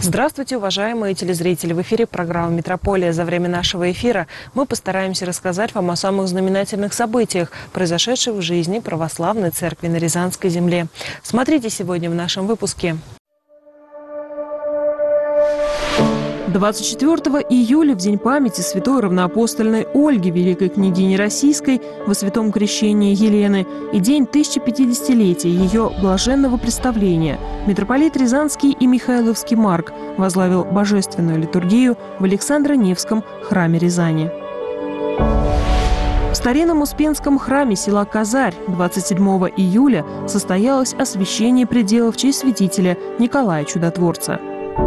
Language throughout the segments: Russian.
Здравствуйте, уважаемые телезрители! В эфире программа «Метрополия». За время нашего эфира мы постараемся рассказать вам о самых знаменательных событиях, произошедших в жизни православной церкви на Рязанской земле. Смотрите сегодня в нашем выпуске. 24 июля, в день памяти святой равноапостольной Ольги, великой княгини Российской, во святом крещении Елены, и день 1050-летия ее блаженного представления, митрополит Рязанский и Михайловский Марк возглавил божественную литургию в Александро-Невском храме Рязани. В старинном Успенском храме села Казарь 27 июля состоялось освящение пределов в честь святителя Николая Чудотворца.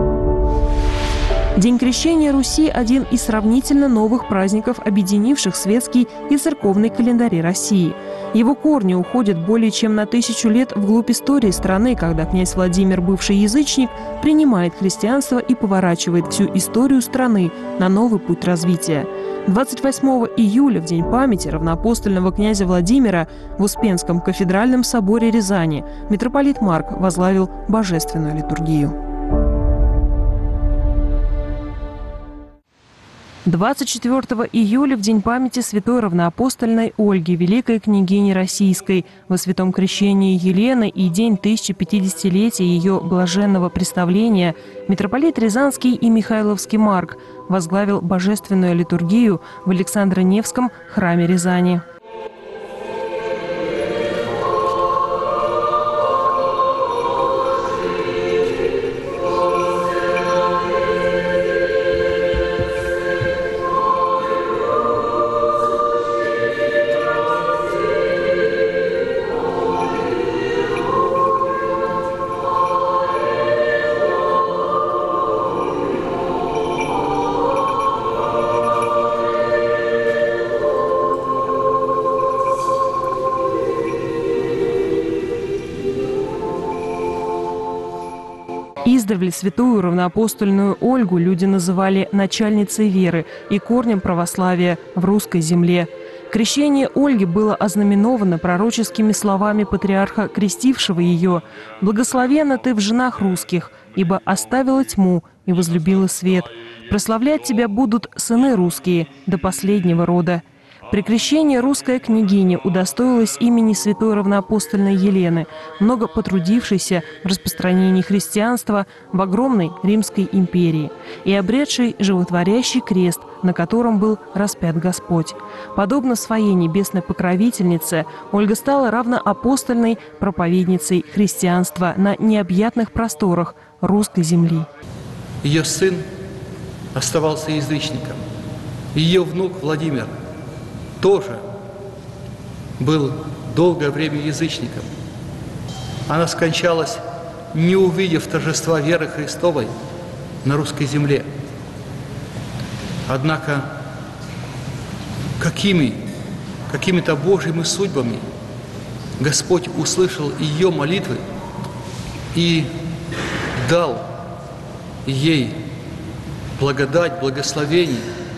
День крещения Руси – один из сравнительно новых праздников, объединивших светский и церковный календари России. Его корни уходят более чем на 1000 лет вглубь истории страны, когда князь Владимир, бывший язычник, принимает христианство и поворачивает всю историю страны на новый путь развития. 28 июля, в день памяти равноапостольного князя Владимира, в Успенском кафедральном соборе Рязани митрополит Марк возглавил божественную литургию. 24 июля, в день памяти святой равноапостольной Ольги, великой княгини Российской, во святом крещении Елены и день 1050-летия ее блаженного представления, митрополит Рязанский и Михайловский Марк возглавил божественную литургию в Александро-Невском храме Рязани. Издревле святую равноапостольную Ольгу люди называли начальницей веры и корнем православия в русской земле. Крещение Ольги было ознаменовано пророческими словами патриарха, крестившего ее: «Благословенна ты в женах русских, ибо оставила тьму и возлюбила свет. Прославлять тебя будут сыны русские до последнего рода». При крещении русская княгиня удостоилась имени святой равноапостольной Елены, много потрудившейся в распространении христианства в огромной Римской империи и обретшей животворящий крест, на котором был распят Господь. Подобно своей небесной покровительнице, Ольга стала равноапостольной проповедницей христианства на необъятных просторах русской земли. Ее сын оставался язычником. Ее внук Владимир тоже был долгое время язычником. Она скончалась, не увидев торжества веры Христовой на русской земле. Однако какими-то Божьими судьбами Господь услышал ее молитвы и дал ей благодать, благословение,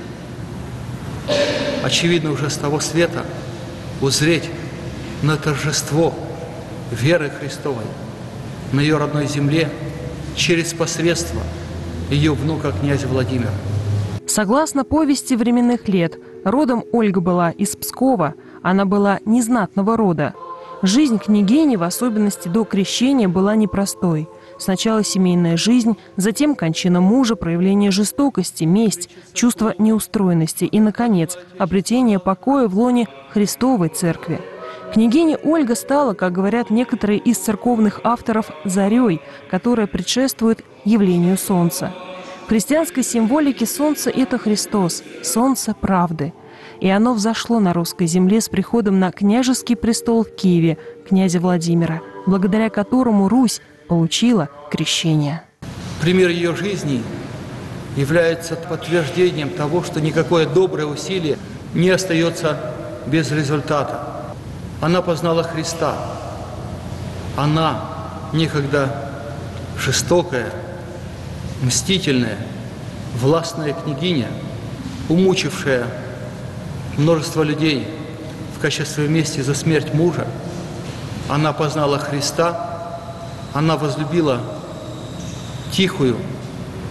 очевидно, уже с того света узреть на торжество веры Христовой на ее родной земле через посредство ее внука князя Владимира. Согласно повести временных лет, родом Ольга была из Пскова, она была незнатного рода. Жизнь княгини, в особенности до крещения, была непростой. Сначала семейная жизнь, затем кончина мужа, проявление жестокости, месть, чувство неустроенности и, наконец, обретение покоя в лоне Христовой Церкви. Княгиня Ольга стала, как говорят некоторые из церковных авторов, зарей, которая предшествует явлению солнца. В христианской символике солнце – это Христос, солнце правды. И оно взошло на русской земле с приходом на княжеский престол в Киеве князя Владимира, благодаря которому Русь получила крещение. Пример ее жизни является подтверждением того, что никакое доброе усилие не остается без результата. Она познала Христа. Она, некогда жестокая, мстительная, властная княгиня, умучившая множество людей в качестве мести за смерть мужа, она познала Христа, она возлюбила тихую,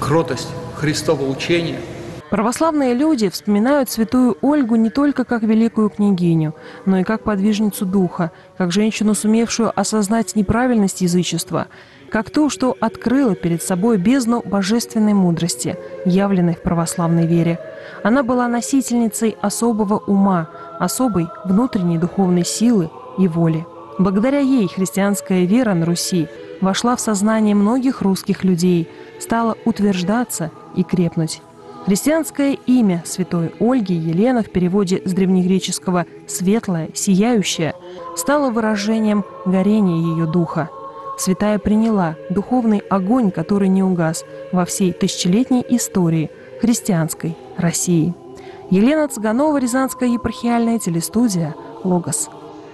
кротость Христова учения. Православные люди вспоминают святую Ольгу не только как великую княгиню, но и как подвижницу духа, как женщину, сумевшую осознать неправильность язычества, как ту, что открыла перед собой бездну божественной мудрости, явленной в православной вере. Она была носительницей особого ума, особой внутренней духовной силы и воли. Благодаря ей христианская вера на Руси вошла в сознание многих русских людей, стала утверждаться и крепнуть. Христианское имя святой Ольги Елена в переводе с древнегреческого «светлая», «сияющая» стало выражением горения ее духа. Святая приняла духовный огонь, который не угас во всей тысячелетней истории христианской России. Елена Цыганова, Рязанская епархиальная телестудия «Логос».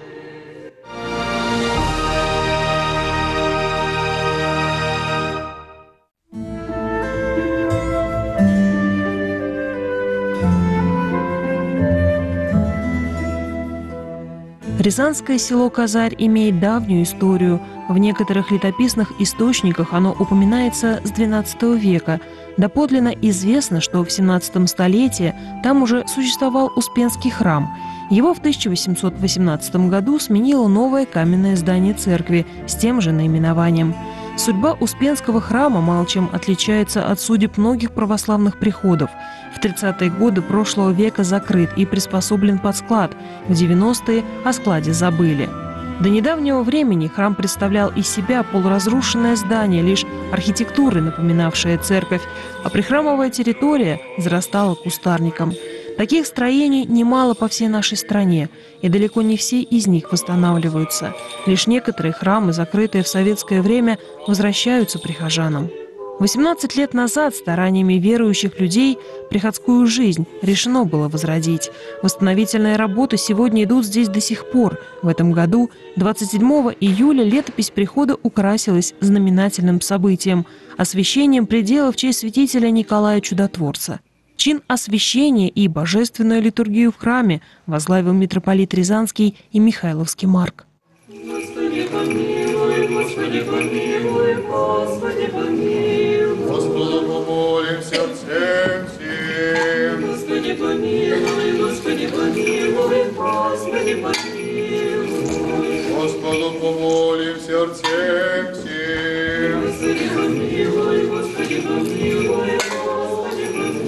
Рязанское село Казарь имеет давнюю историю. В некоторых летописных источниках оно упоминается с XII века. Доподлинно известно, что в 17 столетии там уже существовал Успенский храм. Его в 1818 году сменило новое каменное здание церкви с тем же наименованием. Судьба Успенского храма мало чем отличается от судеб многих православных приходов. В 30-е годы прошлого века закрыт и приспособлен под склад. В 90-е о складе забыли. До недавнего времени храм представлял из себя полуразрушенное здание, лишь архитектурой напоминавшее церковь, а прихрамовая территория зарастала кустарником. Таких строений немало по всей нашей стране, и далеко не все из них восстанавливаются. Лишь некоторые храмы, закрытые в советское время, возвращаются прихожанам. 18 лет назад стараниями верующих людей приходскую жизнь решено было возродить. Восстановительные работы сегодня идут здесь до сих пор. В этом году, 27 июля, летопись прихода украсилась знаменательным событием – освящением предела в честь святителя Николая Чудотворца. Чин освящения и божественную литургию в храме возглавил митрополит Рязанский и Михайловский Марк. Господи, помилуй, Господи, помилуй, Господи, помилуй. Господу помолим сердцем всем. Господи, помилуй, Господи, помилуй, Господи, помилуй. Господу помолим сердцем всем. Господи, помилуй, Господи, помилуй, Господи,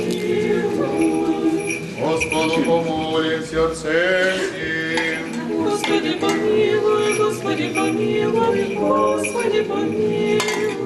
помилуй. Господу помолим сердцем всем. Господи, помилуй, Господи, помилуй, Господи, помилуй.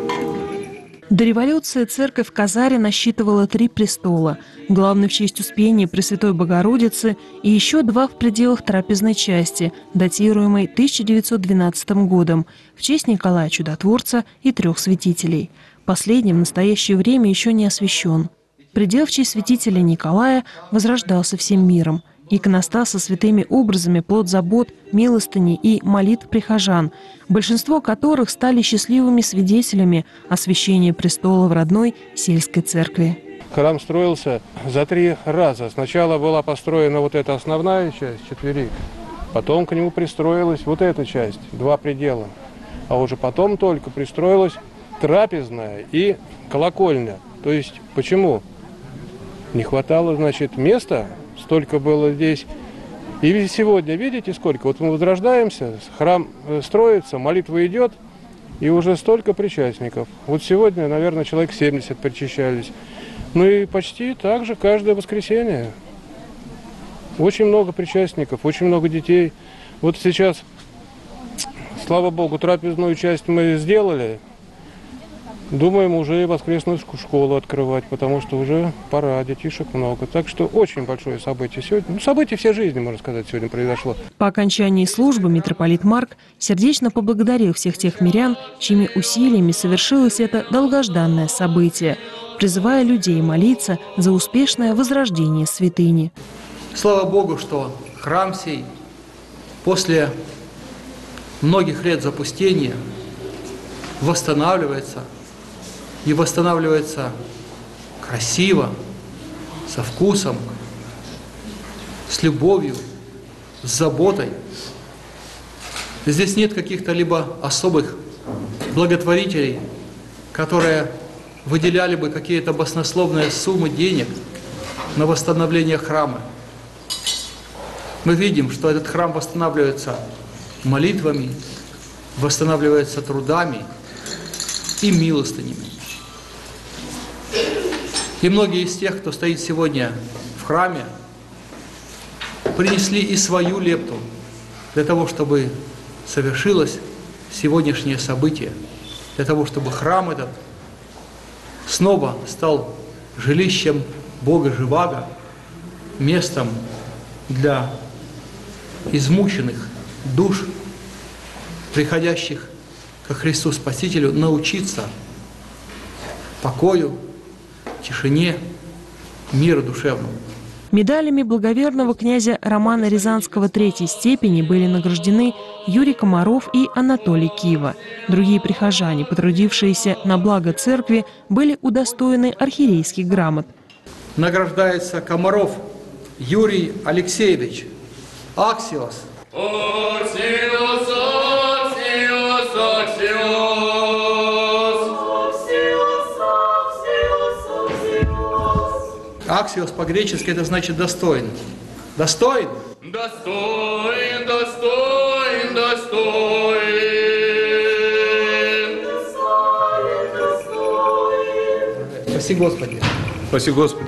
До революции церковь в Казаре насчитывала 3 престола, главный в честь Успения Пресвятой Богородицы и еще 2 в пределах трапезной части, датируемой 1912 годом, в честь Николая Чудотворца и 3 святителей. Последний в настоящее время еще не освящен. Предел в честь святителя Николая возрождался всем миром. Иконостас со святыми образами – плод забот, милостыни и молитв прихожан, большинство которых стали счастливыми свидетелями освящения престола в родной сельской церкви. Храм строился за 3 раза. Сначала была построена вот эта основная часть, четверик, потом к нему пристроилась вот эта часть, 2 предела, а уже потом только пристроилась трапезная и колокольня. То есть почему? Не хватало, значит, места. Столько было здесь. И сегодня, видите, сколько? Вот мы возрождаемся, храм строится, молитва идет, и уже столько причастников. Вот сегодня, наверное, человек 70 причащались. Ну и почти так же каждое воскресенье. Очень много причастников, очень много детей. Вот сейчас, слава Богу, трапезную часть мы сделали. Думаем уже и воскресную школу открывать, потому что уже пора, детишек много. Так что очень большое событие сегодня. Ну, событие всей жизни, можно сказать, сегодня произошло. По окончании службы митрополит Марк сердечно поблагодарил всех тех мирян, чьими усилиями совершилось это долгожданное событие, призывая людей молиться за успешное возрождение святыни. Слава Богу, что храм сей после многих лет запустения восстанавливается. И восстанавливается красиво, со вкусом, с любовью, с заботой. Здесь нет каких-то либо особых благотворителей, которые выделяли бы какие-то баснословные суммы денег на восстановление храма. Мы видим, что этот храм восстанавливается молитвами, восстанавливается трудами и милостынями. И многие из тех, кто стоит сегодня в храме, принесли и свою лепту для того, чтобы совершилось сегодняшнее событие, для того, чтобы храм этот снова стал жилищем Бога Живаго, местом для измученных душ, приходящих ко Христу Спасителю, научиться покою, тишине, миру душевному. Медалями благоверного князя Романа Рязанского III степени были награждены Юрий Комаров и Анатолий Кива. Другие прихожане, потрудившиеся на благо церкви, были удостоены архиерейских грамот. Награждается Комаров Юрий Алексеевич, Аксиос. Аксиос, Аксиос, Аксиос. Аксиос по-гречески это значит достоин. Достоин? Достоин, достоин, достоин. Спаси Господи. Спаси Господи.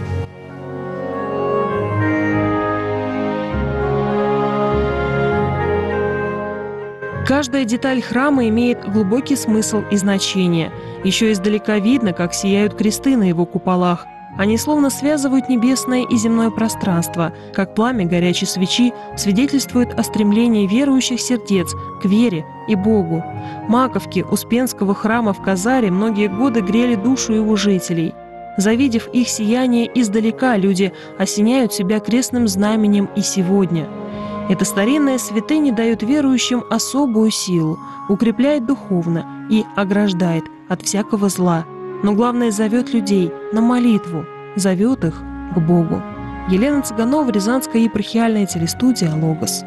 Каждая деталь храма имеет глубокий смысл и значение. Еще издалека видно, как сияют кресты на его куполах. Они словно связывают небесное и земное пространство, как пламя горячей свечи свидетельствует о стремлении верующих сердец к вере и Богу. Маковки Успенского храма в Казаре многие годы грели душу его жителей. Завидев их сияние издалека, люди осеняют себя крестным знаменем и сегодня. Эта старинная святыня дает верующим особую силу, укрепляет духовно и ограждает от всякого зла. Но главное, зовет людей на молитву, зовет их к Богу. Елена Цыганова, Рязанская епархиальная телестудия «Логос».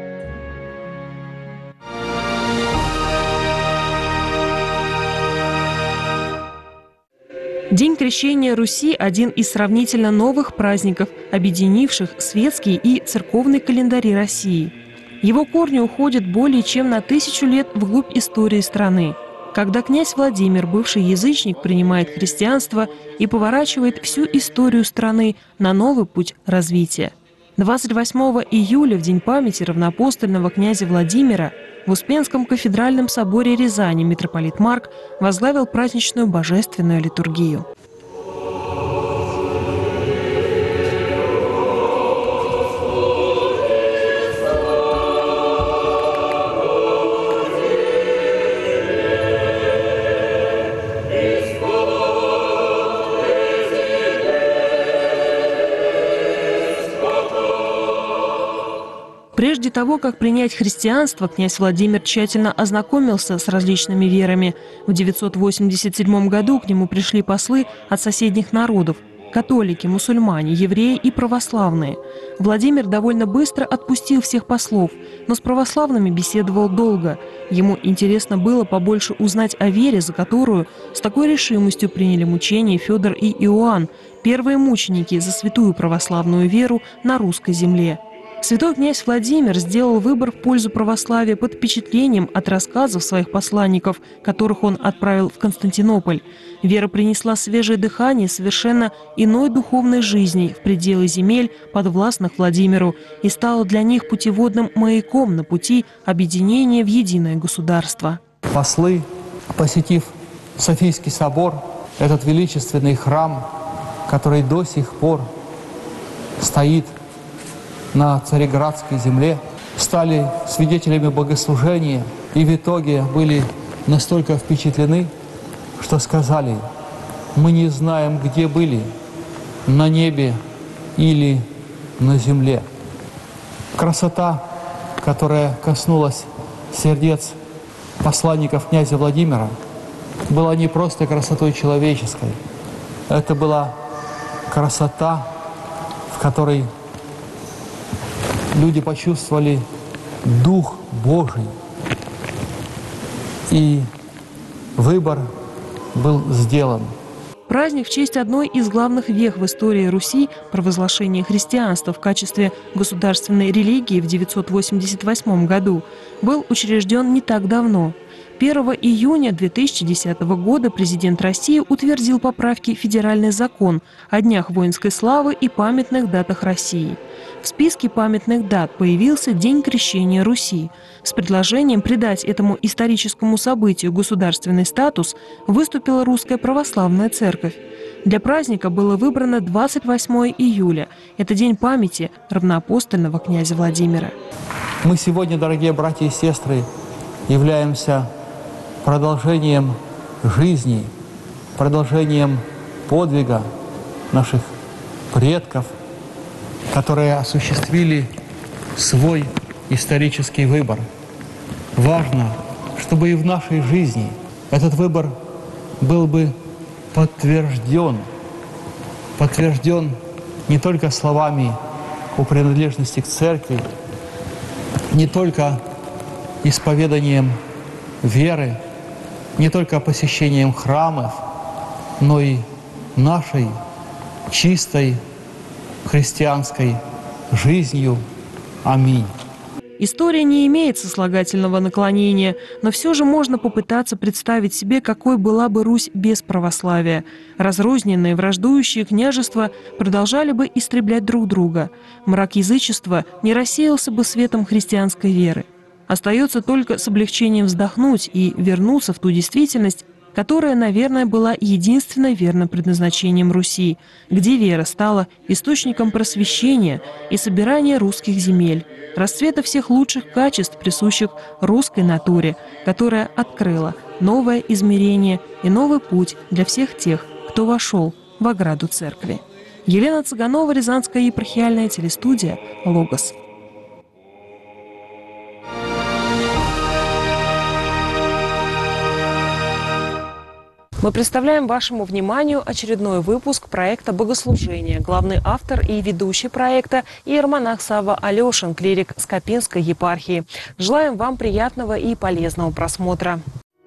День крещения Руси – один из сравнительно новых праздников, объединивших светские и церковные календари России. Его корни уходят более чем на 1000 лет вглубь истории страны, когда князь Владимир, бывший язычник, принимает христианство и поворачивает всю историю страны на новый путь развития. 28 июля, в день памяти равноапостольного князя Владимира, в Успенском кафедральном соборе Рязани митрополит Марк возглавил праздничную божественную литургию. Прежде того, как принять христианство, князь Владимир тщательно ознакомился с различными верами. В 987 году к нему пришли послы от соседних народов – католики, мусульмане, евреи и православные. Владимир довольно быстро отпустил всех послов, но с православными беседовал долго. Ему интересно было побольше узнать о вере, за которую с такой решимостью приняли мучения Федор и Иоанн, первые мученики за святую православную веру на русской земле. Святой князь Владимир сделал выбор в пользу православия под впечатлением от рассказов своих посланников, которых он отправил в Константинополь. Вера принесла свежее дыхание совершенно иной духовной жизни в пределы земель, подвластных Владимиру, и стала для них путеводным маяком на пути объединения в единое государство. Послы, посетив Софийский собор, этот величественный храм, который до сих пор стоит на Цареградской земле, стали свидетелями богослужения и в итоге были настолько впечатлены, что сказали: мы не знаем, где были, на небе или на земле. Красота, которая коснулась сердец посланников князя Владимира, была не просто красотой человеческой, это была красота, в которой люди почувствовали Дух Божий. И выбор был сделан. Праздник в честь одной из главных вех в истории Руси – провозглашения христианства в качестве государственной религии в 988 году – был учрежден не так давно. 1 июня 2010 года президент России утвердил поправки в федеральный закон о днях воинской славы и памятных датах России. В списке памятных дат появился День Крещения Руси. С предложением придать этому историческому событию государственный статус выступила Русская Православная Церковь. Для праздника было выбрано 28 июля. Это день памяти равноапостольного князя Владимира. Мы сегодня, дорогие братья и сестры, являемся продолжением жизни, продолжением подвига наших предков, которые осуществили свой исторический выбор. Важно, чтобы и в нашей жизни этот выбор был бы подтвержден не только словами о принадлежности к церкви, не только исповеданием веры, не только посещением храмов, но и нашей чистой христианской жизнью. Аминь. История не имеет сослагательного наклонения, но все же можно попытаться представить себе, какой была бы Русь без православия. Разрозненные враждующие княжества продолжали бы истреблять друг друга. Мрак язычества не рассеялся бы светом христианской веры. Остается только с облегчением вздохнуть и вернуться в ту действительность, которая, наверное, была единственным верным предназначением Руси, где вера стала источником просвещения и собирания русских земель, расцвета всех лучших качеств, присущих русской натуре, которая открыла новое измерение и новый путь для всех тех, кто вошел в ограду церкви. Елена Цыганова, Рязанская епархиальная телестудия «Логос». Мы представляем вашему вниманию очередной выпуск проекта «Богослужение». Главный автор и ведущий проекта – иеромонах Савва Алешин, клирик Скопинской епархии. Желаем вам приятного и полезного просмотра.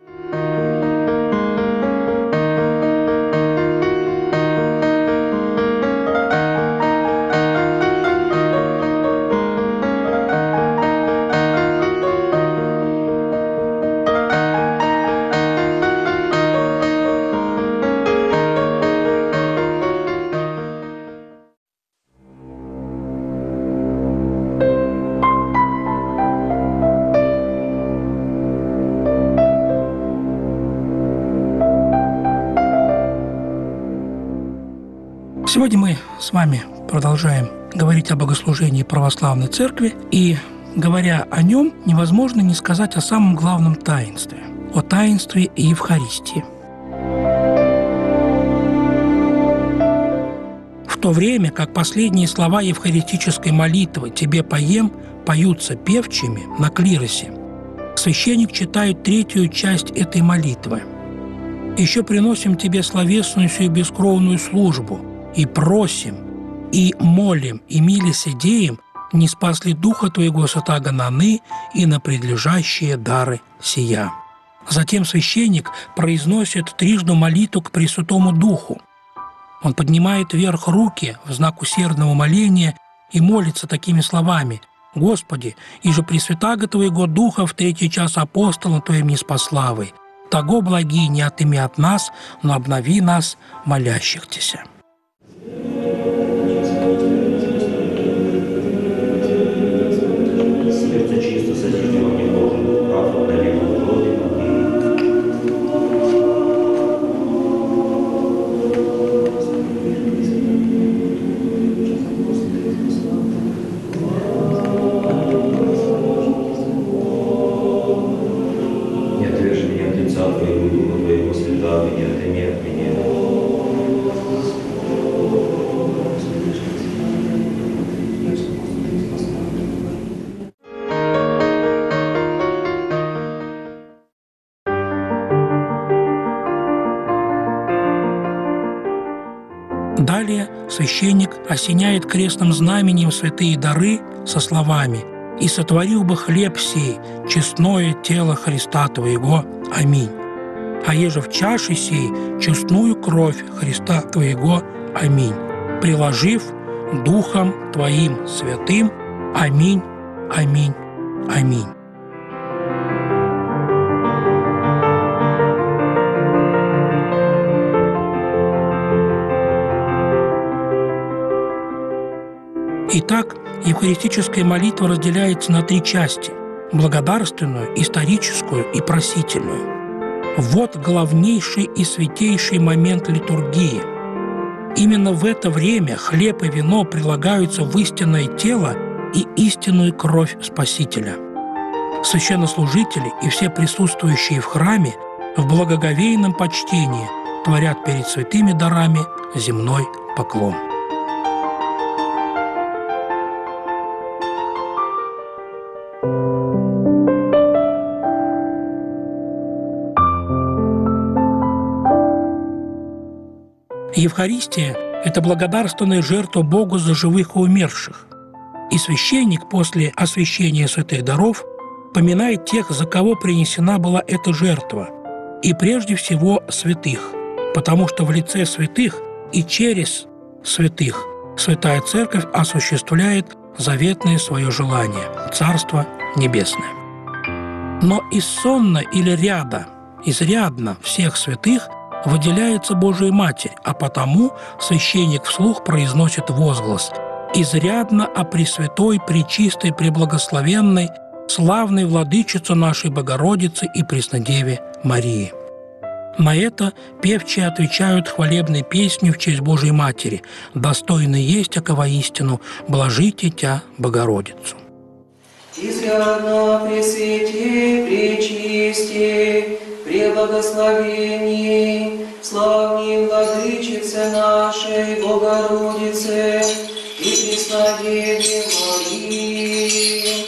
Сегодня мы с вами продолжаем говорить о богослужении православной церкви, и, говоря о нем, невозможно не сказать о самом главном таинстве – о таинстве Евхаристии. В то время как последние слова евхаристической молитвы «Тебе поем» поются певчими на клиросе, священник читает третью часть этой молитвы. «Еще приносим Тебе словесную сию бескровную службу, и просим, и молим, и милосердеем, не спасли Духа Твоего сатагананы и на предлежащие дары сия». Затем священник произносит трижды молитву к Пресвятому Духу. Он поднимает вверх руки в знак усердного моления и молится такими словами: «Господи, иже Пресвятаго Твоего Духа в третий час апостола Твоим не спаславы, того благи не отыми от нас, но обнови нас, молящихся». Далее священник осеняет крестным знаменем святые дары со словами: «И сотворил бы хлеб сей, честное тело Христа Твоего. Аминь». а еже в чаше сей честную кровь Христа Твоего. Аминь. Приложив Духом Твоим святым. Аминь, аминь, аминь. Итак, евхаристическая молитва разделяется на три части – благодарственную, историческую и просительную. Вот главнейший и святейший момент литургии. Именно в это время хлеб и вино прилагаются в истинное тело и истинную кровь Спасителя. Священнослужители и все присутствующие в храме в благоговейном почтении творят перед святыми дарами земной поклон. Евхаристия – это благодарственная жертва Богу за живых и умерших. И священник после освящения святых даров поминает тех, за кого принесена была эта жертва, и прежде всего святых, потому что в лице святых и через святых Святая Церковь осуществляет заветное свое желание – Царство Небесное. Но из сонна или ряда, изрядно всех святых выделяется Божия Матерь, а потому священник вслух произносит возглас «Изрядно о Пресвятой, Пречистой, Преблагословенной, славной Владычице нашей Богородице и Преснодеве Марии». На это певчие отвечают хвалебной песней в честь Божией Матери «Достойно есть, око воистину, блажите Тя, Богородицу». Изрядно Пресвятей, Пречистей, Преблагословенней, славней Владычице нашей Богородице и Преснодеве Марии.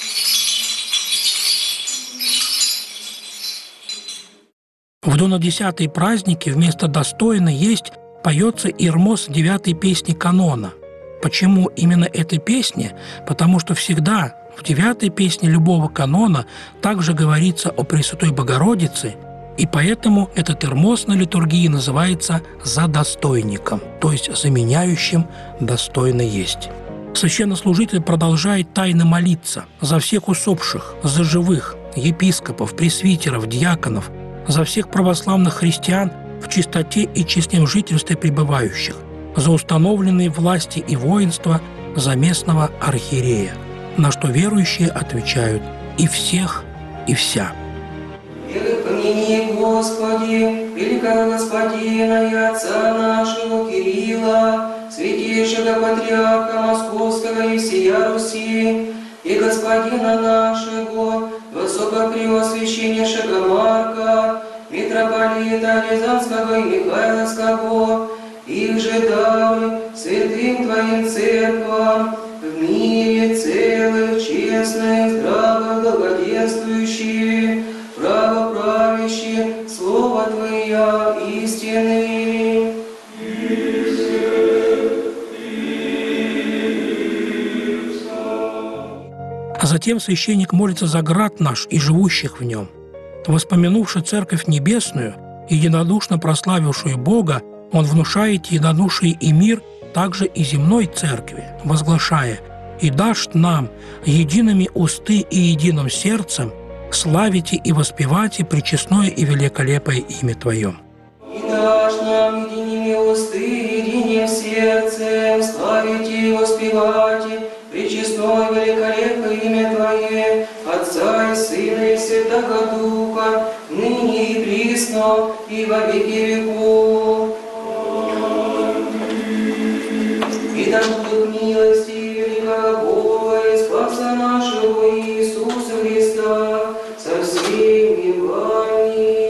В донадесятые праздники вместо «достойно есть» поется ирмос 9-й песни канона. Почему именно этой песни? Потому что всегда в 9-й песне любого канона также говорится о Пресвятой Богородице, и поэтому этот ирмос на литургии называется «за достойником», то есть заменяющим «достойно есть». Священнослужитель продолжает тайно молиться за всех усопших, за живых, епископов, пресвитеров, диаконов, за всех православных христиан в чистоте и честном жительстве пребывающих, за установленные власти и воинства, за местного архиерея, на что верующие отвечают «и всех, и вся». Помяни, Господи, великого Господина и отца нашего Кирилла, святейшего патриарха Московского и всея Руси, и Господина нашего, высокопреосвященнейшего Марка, митрополита Рязанского и Михайловского, их же дары святым Твоим церквам, в мире целых, честных, здраво благоденствующие, правоправящие, Слово Твоя истины. А затем священник молится за град наш и живущих в нем. Воспомянувши Церковь Небесную, единодушно прославившую Бога, он внушает единодушие и мир также и земной Церкви, возглашая «И дашь нам едиными усты и единым сердцем славите и воспевайте пречестное и великолепное имя Твое». И дашь нам единими усты, единым сердцем славите и воспевайте пречестное великолепное имя Твое, Отца и Сына и Святого Духа, ныне и присно, и во веки веков. И да будут милости великого Бога и Спаса нашего Иисуса Христа со всеми вами.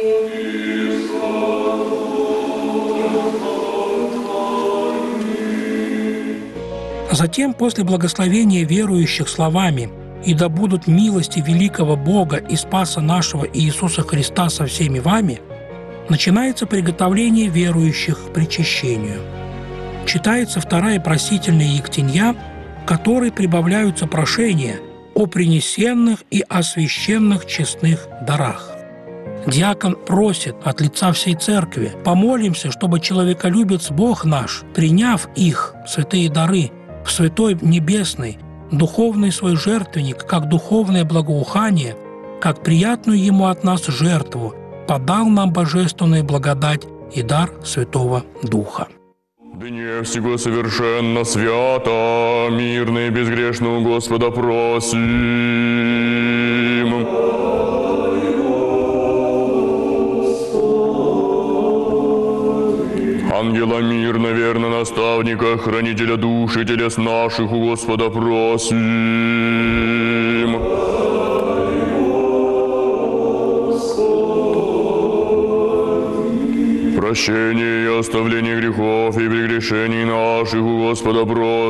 Затем, после благословения верующих словами «И да будут милости великого Бога и Спаса нашего Иисуса Христа со всеми вами», начинается приготовление верующих к причащению. Читается вторая просительная Ектенья, к которой прибавляются прошения о принесенных и освященных честных дарах. Диакон просит от лица всей церкви: помолимся, чтобы человеколюбец Бог наш, приняв их, святые дары, в святой небесный, духовный свой жертвенник, как духовное благоухание, как приятную ему от нас жертву, подал нам божественную благодать и дар Святого Духа. Дне всего совершенно свято, мирно и безгрешно у Господа просим. Ангела мирно, верно наставника, хранителя душ и телес наших у Господа просим. Прощение и оставление грехов и прегрешений наших у Господа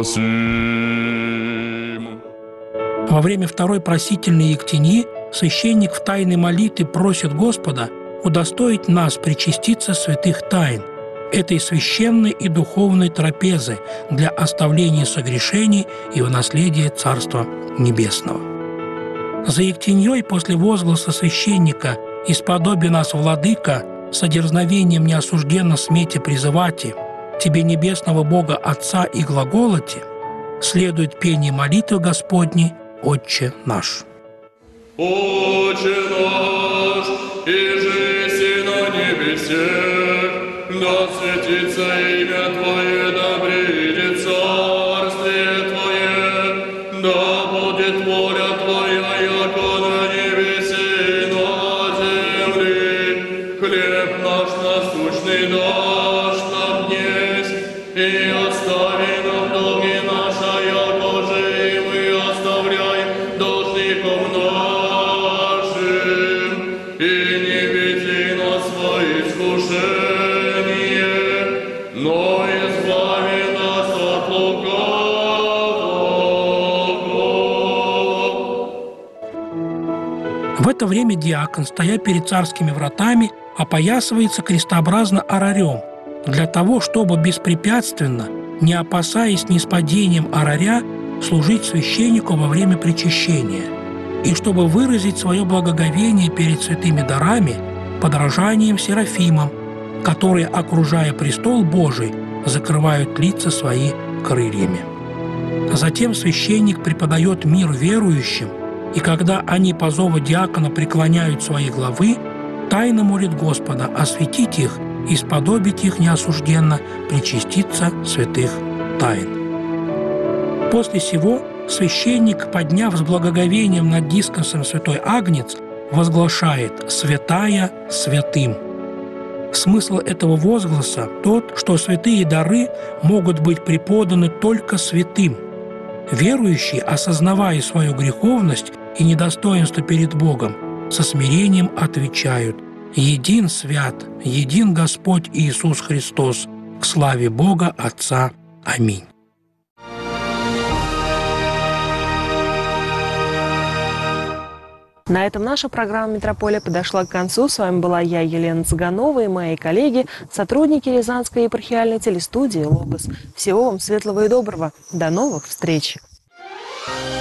просим. Во время второй просительной ектении священник в тайной молитве просит Господа удостоить нас причаститься святых тайн, этой священной и духовной трапезы для оставления согрешений и во наследие Царства Небесного. За ектеньей после возгласа священника «Исподоби нас, Владыка, с дерзновением неосужденно смейте призывати, Тебе небесного Бога Отца и глаголоти», следует пение молитвы Господней «Отче наш». Отче наш, иже си на небесе, да светится имя Твое, да придет царствие Твое, да будет воля Твоя, яко на небесе и на земле. Хлеб наш насущный дашь нам днесь, и остави нам долги наши, яко же и мы оставляем должником нашим, и не веди нас во искушение, но избави нас от лукавого. В это время диакон, стоя перед царскими вратами, опоясывается крестообразно орарем для того, чтобы беспрепятственно, не опасаясь ниспадением ораря, служить священнику во время причащения, и чтобы выразить свое благоговение перед святыми дарами подражанием серафимам, которые, окружая престол Божий, закрывают лица свои крыльями. Затем священник преподает мир верующим, и когда они по зову диакона преклоняют свои главы, тайно молит Господа осветить их и сподобить их неосужденно причаститься святых тайн. После сего священник, подняв с благоговением над дискосом святой агнец, возглашает «Святая святым». Смысл этого возгласа тот, что святые дары могут быть преподаны только святым. Верующие, осознавая свою греховность и недостоинство перед Богом, со смирением отвечают: «Един свят, един Господь Иисус Христос, к славе Бога Отца. Аминь». На этом наша программа «Метрополия» подошла к концу. С вами была я, Елена Цыганова, и мои коллеги, сотрудники Рязанской епархиальной телестудии «Логос». Всего вам светлого и доброго. До новых встреч!